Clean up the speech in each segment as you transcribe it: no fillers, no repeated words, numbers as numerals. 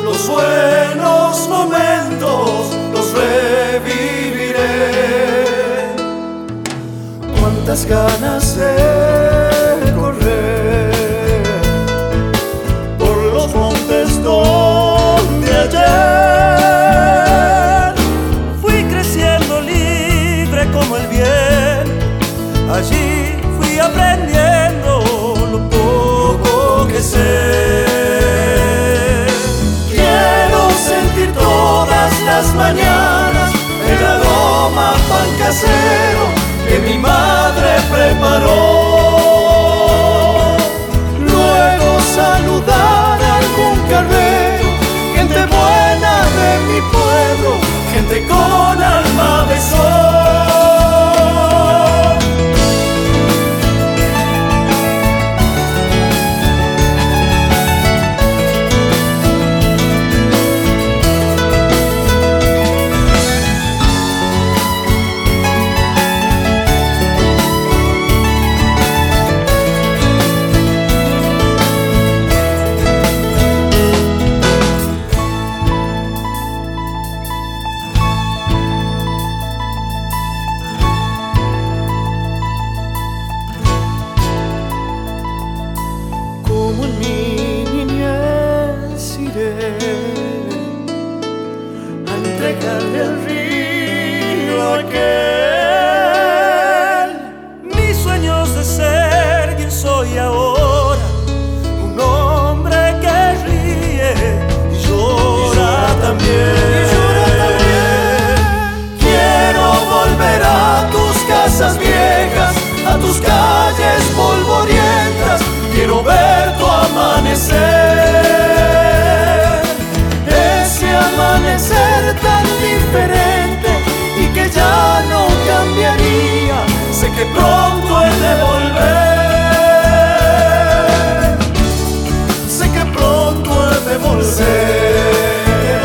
Los buenos momentos los reviviré. Cuántas ganas de correr por los montes donde ayer fui creciendo libre como el viento. Allí fui aprendiendo lo poco que sé. Quiero sentir todas las mañanas el aroma a pan casero que mi madre preparó. Luego saludar a algún carnero, gente buena de mi pueblo, gente con alma de sol. Como en mi niñez iré a entregarle el río aquel. Mis sueños de ser quien soy ahora, un hombre que ríe y llora también. Quiero volver a tus casas viejas, a tus calles polvorientas. Quiero ver tu amanecer, ese amanecer tan diferente y que ya no cambiaría. Sé que pronto he de volver, sé que pronto he de volver,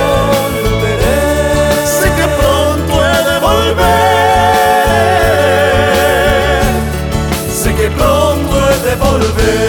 sé que pronto he de volver, sé que pronto he de volver.